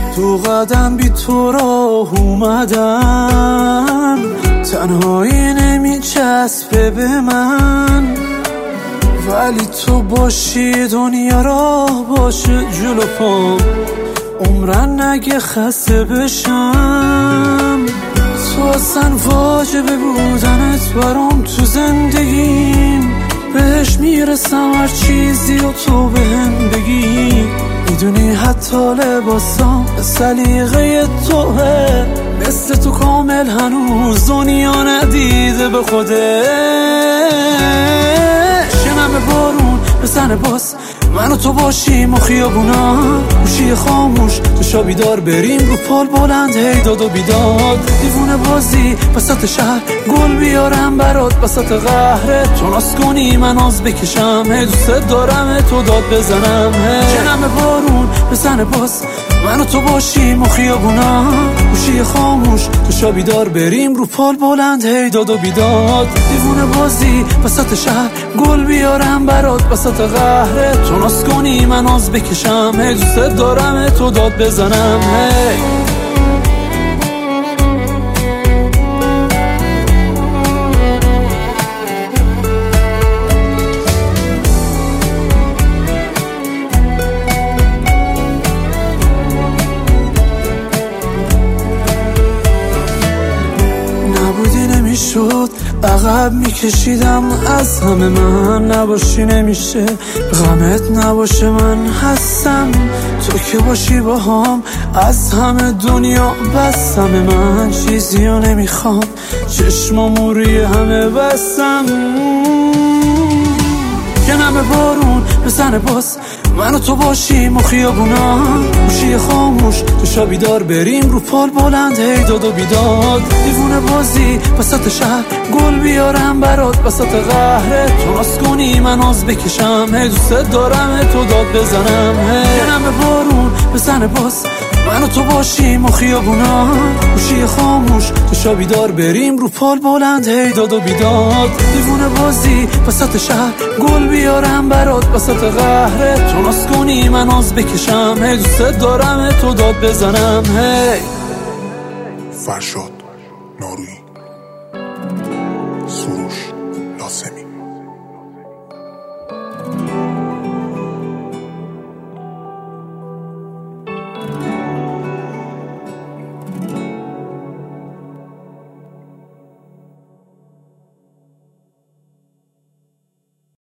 دو قدم بی تو راه اومدم، تنهایی نمیچسبه به من، ولی تو باشی دنیا راه باشه جلو پام، عمرن نگه خسته بشم. تو اصلا واجبه بودنت برام تو زندگیم، بهش میرسم هر چیزی و تو بهم بگی. میدونی حتی لباسام سلیقه توه، مثل تو کامل هنوز دنیا ندیده به خوده. شنم بارون بزنه باز من و تو باشیم و خیابونا گوشی خاموش، تو شا بیدار بریم رو پال بلند هی داد و بیداد. دیوونه بازی وسط شهر گل بیارم برات وسط قهره، تو ناز کنی من آز بکشم هی دوست دارم تو داد بزنم. شنم بارون بزنه باز من و تو باشیم و خیابونا گوشی خاموش، تو شا بیدار بریم رو پال بلند هی داد و بیداد. دیوونه بازی وسط شهر گل بیارم برات وسط قهره، تو ناز کنی من آز بکشم هی دوست دارم تو داد بزنم. نبودی نمیشد عقب میکشیدم از همه، من نباشی نمیشه غمت نباشه من هستم. تو که باشی با هم از همه دنیا بستم، من چیزی رو نمیخوام چشمامو روی همه بستم. کنم بارون بزنه باز من و تو باشیم و خیابونا گوشی خاموش، تو شا بیدار بریم رو پال بلند هی داد و بیداد. دیوونه بازی وسط شهر گل بیارم برات وسط قهره، تو ناز کنی من آز بکشم هی دوست دارم تو داد بزنم. کنم بارون بزنه باز من و تو باشیم و خیابونا گوشی خاموش، تو شا بیدار بریم رو پال بلند هی داد و بیداد. دیوونه بازی وسط شهر گل بیارم برات وسط قهره، تو ناز کنی من آز بکشم هی دوست دارم تو داد بزنم. فرشاد نارویی.